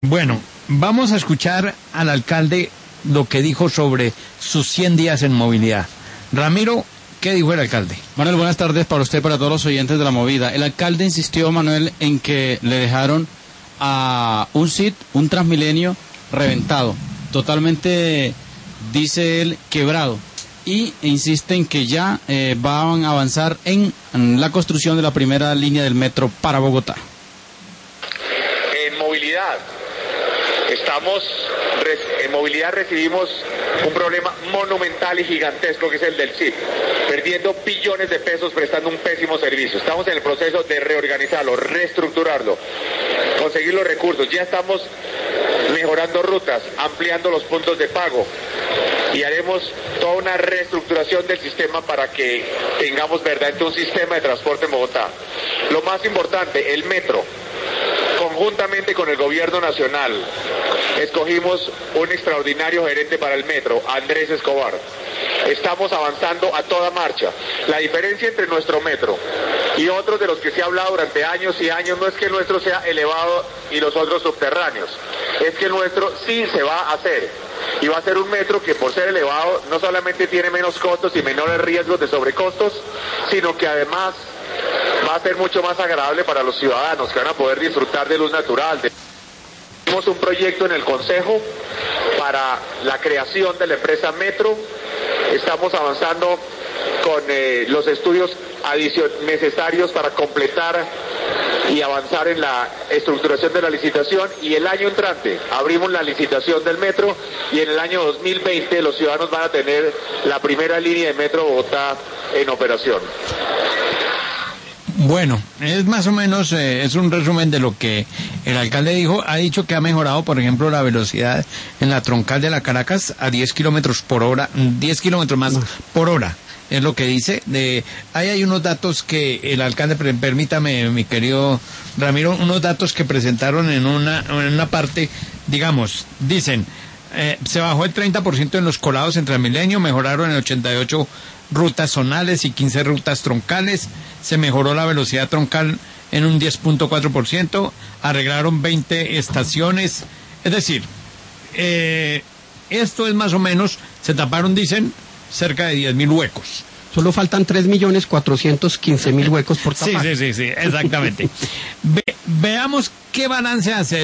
Bueno, vamos a escuchar al alcalde lo que dijo sobre sus 100 días en movilidad. Ramiro, ¿qué dijo el alcalde? Manuel, buenas tardes para usted y para todos los oyentes de La Movida. El alcalde insistió, Manuel, en que le dejaron a un SIT, un Transmilenio, reventado, totalmente, dice él, quebrado. Y insiste en que ya van a avanzar en la construcción de la primera línea del metro para Bogotá. En movilidad, en movilidad recibimos un problema monumental y gigantesco que es el del CIP, perdiendo billones de pesos prestando un pésimo servicio. Estamos en el proceso de reorganizarlo, reestructurarlo, conseguir los recursos. Ya estamos mejorando rutas, ampliando los puntos de pago y haremos toda una reestructuración del sistema para que tengamos verdaderamente un sistema de transporte en Bogotá. Lo más importante, el metro. Conjuntamente con el gobierno nacional, escogimos un extraordinario gerente para el metro, Andrés Escobar. Estamos avanzando a toda marcha. La diferencia entre nuestro metro y otros de los que se ha hablado durante años y años no es que el nuestro sea elevado y los otros subterráneos, es que el nuestro sí se va a hacer. Y va a ser un metro que por ser elevado no solamente tiene menos costos y menores riesgos de sobrecostos, sino que además va a ser mucho más agradable para los ciudadanos que van a poder disfrutar de luz natural. Tenemos un proyecto en el Consejo para la creación de la empresa Metro. Estamos avanzando con los estudios necesarios para completar y avanzar en la estructuración de la licitación, y el año entrante abrimos la licitación del metro y en el año 2020 los ciudadanos van a tener la primera línea de Metro Bogotá en operación. Bueno, es más o menos, es un resumen de lo que el alcalde dijo. Ha dicho que ha mejorado, por ejemplo, la velocidad en la troncal de la Caracas a 10 kilómetros por hora, 10 kilómetros más por hora, es lo que dice. Ahí hay unos datos que el alcalde, permítame, mi querido Ramiro, unos datos que presentaron en una parte, digamos, dicen, se bajó el 30% en los colados en Transmilenio, mejoraron en 88 rutas zonales y 15 rutas troncales, se mejoró la velocidad troncal en un 10.4%, arreglaron 20 estaciones, es decir, esto es más o menos, se taparon, dicen, cerca de 10.000 huecos. Solo faltan 3.415.000 huecos por tapar. Sí, exactamente. Veamos qué balance hace